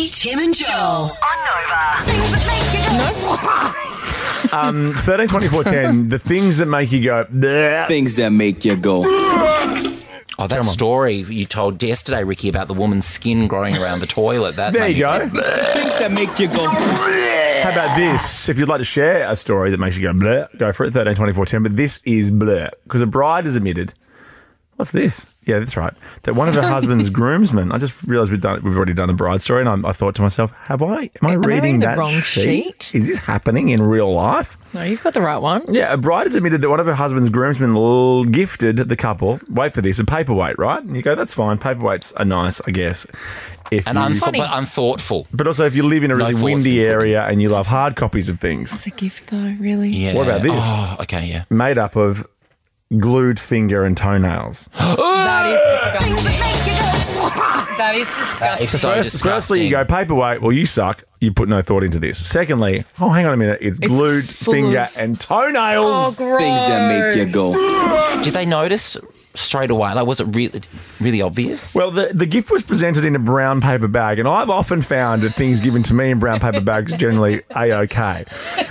Lee, Tim and Joel. On Nova. 13, 24, 10, the things that make you go, bleh. Things that make you go. Oh, that story you told yesterday, Ricky, about the woman's skin growing around the toilet. That There made you go. Things that make you go. How about this? If you'd like to share a story that makes you go bleh, go for it, 13, 24, 10. But this is bleh, because a bride has admitted, what's this? Yeah, that's right. That one of her husband's groomsmen, I just realised we've already done a bride story, and I thought to myself, am I reading the that wrong sheet? Is this happening in real life? No, you've got the right one. Yeah, a bride has admitted that one of her husband's groomsmen gifted the couple, wait for this, a paperweight, right? And you go, that's fine. Paperweights are nice, I guess. But unthoughtful. But also, if you live in a really windy area and you love hard copies of things. It's a gift, though, really. Yeah. What about this? Oh, okay, yeah. Made up of glued finger and toenails. That is disgusting. That is disgusting. It's so disgusting. Firstly, you go, paperweight, well, you suck. You put no thought into this. Secondly, hang on a minute, it's glued full finger of- and toenails. Oh, gross. Things that make you go. Did they notice straight away? Like, was it really obvious? Well, the gift was presented in a brown paper bag, and I've often found that things given to me in brown paper bags are generally A-OK.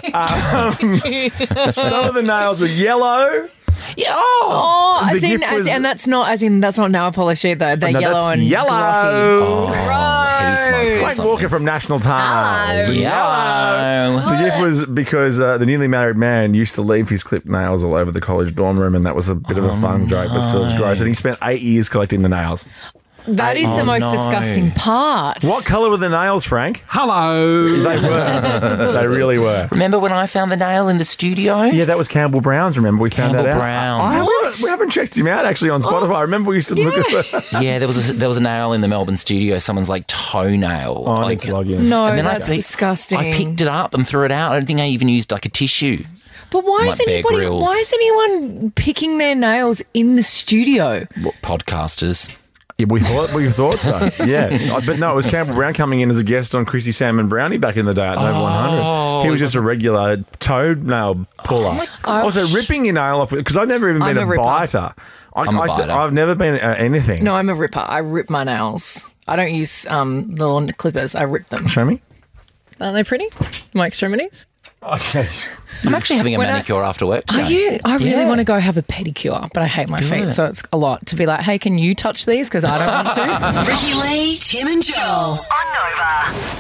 Some of the nails were yellow. Yeah. Oh, The gift was- that's not nail polish either. They're No, yellow that's and yellow. grotty. Heavy smoke. Frank Walker from National Tiles. Yellow. The gift was because the newly married man used to leave his clipped nails all over the college dorm room, and that was a bit of a fun joke, but still it was gross. And he spent 8 years collecting the nails. That is the most disgusting part. What colour were the nails, Frank? Hello. They were. They really were. Remember when I found the nail in the studio? Yeah, that was Campbell Brown's, remember? We found Campbell that out. Brown. We haven't checked him out, actually, on Spotify. I remember we used to look at the... Yeah, there was a nail in the Melbourne studio. Someone's like toenail. I need to log in. No, And then that's disgusting. I picked it up and threw it out. I don't think I even used like a tissue. But why Like Bear Grylls. why is anyone picking their nails in the studio? Podcasters. Yeah, we thought so. Yeah, but no, it was Campbell Brown coming in as a guest on Chrissy Salmon Brownie back in the day at Nova 100. He was just a regular toenail puller. Also, ripping your nail off because I've never even been I'm a a ripper. biter. I'm a biter. I've never been anything. No, I'm a ripper. I rip my nails. I don't use the lawn clippers. I rip them. Show me. Aren't they pretty? My extremities. Okay. I'm actually having a manicure after work today. Are you? I really want to go have a pedicure, but I hate my feet, so it's a lot to be like, hey, can you touch these? Because I don't want to. Ricky Lee, Tim and Joel. On Nova.